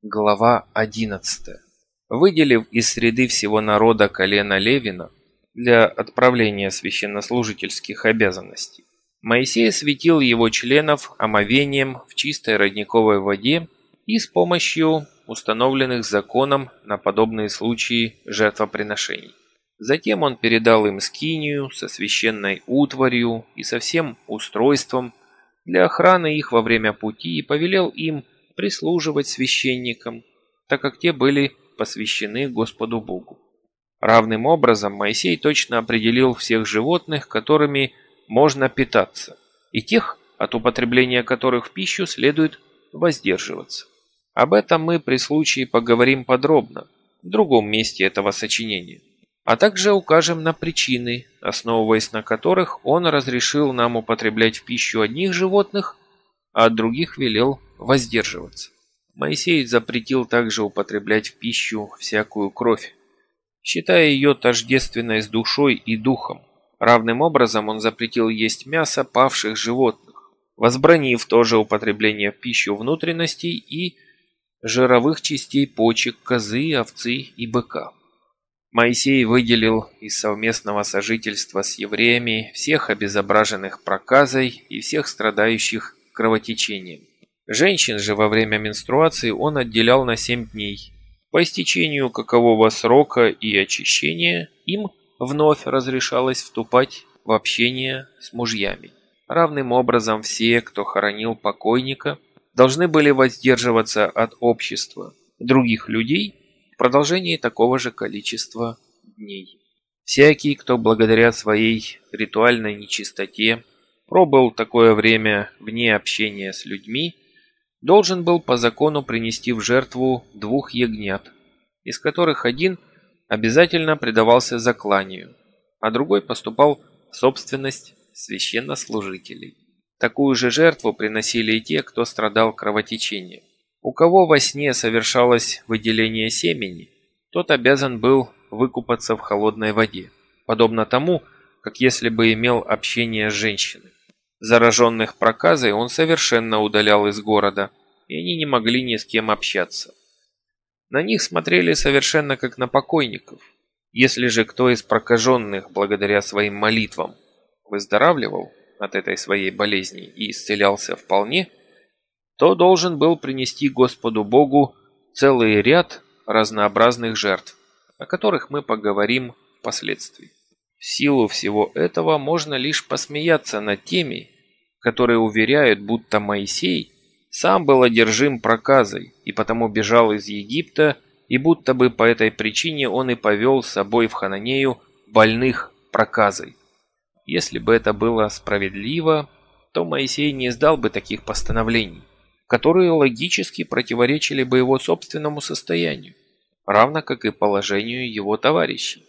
Глава 11. Выделив из среды всего народа колено Левина для отправления священнослужительских обязанностей, Моисей осветил его членов омовением в чистой родниковой воде и с помощью установленных законом на подобные случаи жертвоприношений. Затем он передал им скинию со священной утварью и со всем устройством для охраны их во время пути и повелел им прислуживать священникам, так как те были посвящены Господу Богу. Равным образом Моисей точно определил всех животных, которыми можно питаться, и тех, от употребления которых в пищу следует воздерживаться. Об этом мы при случае поговорим подробно в другом месте этого сочинения, а также укажем на причины, основываясь на которых он разрешил нам употреблять в пищу одних животных, а от других велел воздерживаться. Моисей запретил также употреблять в пищу всякую кровь, считая ее тождественной с душой и духом. Равным образом он запретил есть мясо павших животных, возбранив тоже употребление в пищу внутренностей и жировых частей почек козы, овцы и быка. Моисей выделил из совместного сожительства с евреями всех обезображенных проказой и всех страдающих кровотечением. Женщин же во время менструации он отделял на 7 дней. По истечению какового срока и очищения им вновь разрешалось вступать в общение с мужьями. Равным образом все, кто хоронил покойника, должны были воздерживаться от общества других людей в продолжении такого же количества дней. Всякий, кто благодаря своей ритуальной нечистоте пробыл такое время вне общения с людьми, должен был по закону принести в жертву 2 ягнят, из которых один обязательно предавался закланию, а другой поступал в собственность священнослужителей. Такую же жертву приносили и те, кто страдал кровотечением. У кого во сне совершалось выделение семени, тот обязан был выкупаться в холодной воде, подобно тому, как если бы имел общение с женщиной. Зараженных проказой он совершенно удалял из города, и они не могли ни с кем общаться. На них смотрели совершенно как на покойников. Если же кто из прокаженных, благодаря своим молитвам, выздоравливал от этой своей болезни и исцелялся вполне, то должен был принести Господу Богу целый ряд разнообразных жертв, о которых мы поговорим впоследствии. В силу всего этого можно лишь посмеяться над теми, которые уверяют, будто Моисей сам был одержим проказой и потому бежал из Египта, и будто бы по этой причине он и повел с собой в Хананею больных проказой. Если бы это было справедливо, то Моисей не издал бы таких постановлений, которые логически противоречили бы его собственному состоянию, равно как и положению его товарищей.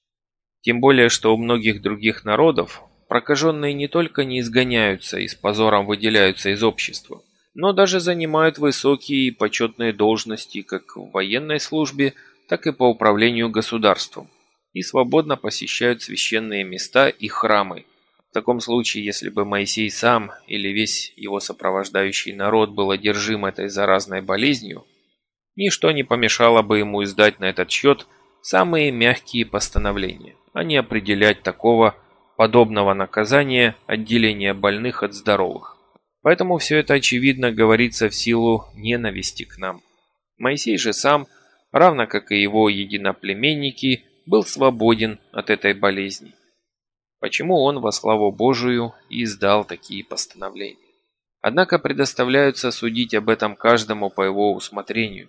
Тем более, что у многих других народов прокаженные не только не изгоняются и с позором выделяются из общества, но даже занимают высокие и почетные должности как в военной службе, так и по управлению государством, и свободно посещают священные места и храмы. В таком случае, если бы Моисей сам или весь его сопровождающий народ был одержим этой заразной болезнью, ничто не помешало бы ему издать на этот счет самые мягкие постановления, а не определять такого подобного наказания отделения больных от здоровых. Поэтому все это очевидно говорится в силу ненависти к нам. Моисей же сам, равно как и его единоплеменники, был свободен от этой болезни. Почему он во славу Божию и издал такие постановления? Однако предоставляются судить об этом каждому по его усмотрению.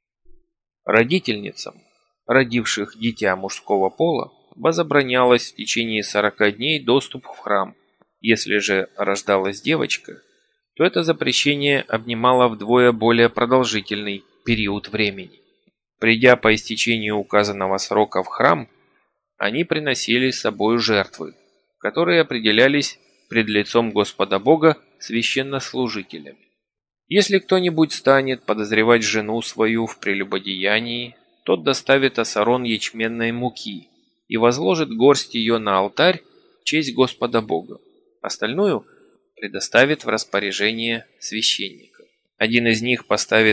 Родительницам, родивших дитя мужского пола, возобранялось в течение 40 дней доступ в храм. Если же рождалась девочка, то это запрещение обнимало вдвое более продолжительный период времени. Придя по истечению указанного срока в храм, они приносили с собой жертвы, которые определялись пред лицом Господа Бога священнослужителями. Если кто-нибудь станет подозревать жену свою в прелюбодеянии, тот доставит осарон ячменной муки и возложит горсть ее на алтарь в честь Господа Бога. Остальную предоставит в распоряжение священника. Один из них поставит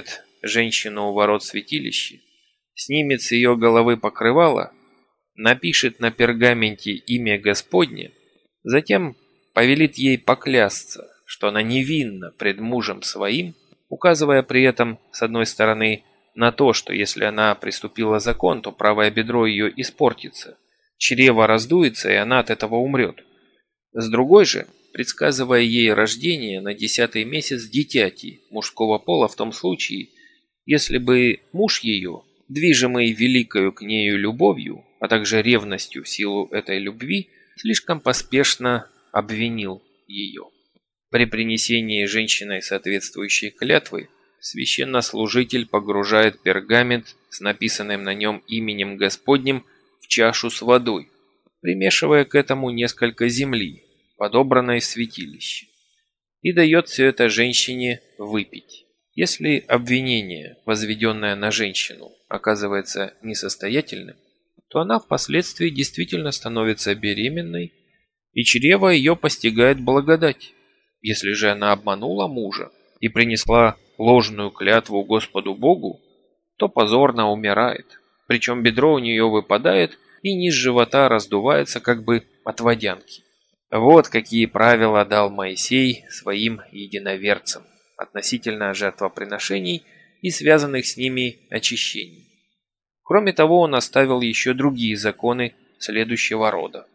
женщину у ворот святилища, снимет с ее головы покрывало, напишет на пергаменте имя Господне, затем повелит ей поклясться, что она невинна пред мужем своим, указывая при этом, с одной стороны, на то, что если она приступила закон, то правое бедро ее испортится, чрево раздуется, и она от этого умрет. С другой же, предсказывая ей рождение на 10-й месяц дитяти мужского пола в том случае, если бы муж ее, движимый великою к нею любовью, а также ревностью в силу этой любви, слишком поспешно обвинил ее. При принесении женщиной соответствующей клятвы священнослужитель погружает пергамент с написанным на нем именем Господним в чашу с водой, примешивая к этому несколько земли, подобранной в святилище, и дает все это женщине выпить. Если обвинение, возведенное на женщину, оказывается несостоятельным, то она впоследствии действительно становится беременной, и чрево ее постигает благодать. Если же она обманула мужа и принесла ложную клятву Господу Богу, то позорно умирает, причем бедро у нее выпадает и низ живота раздувается как бы от водянки. Вот какие правила дал Моисей своим единоверцам относительно жертвоприношений и связанных с ними очищений. Кроме того, он оставил еще другие законы следующего рода.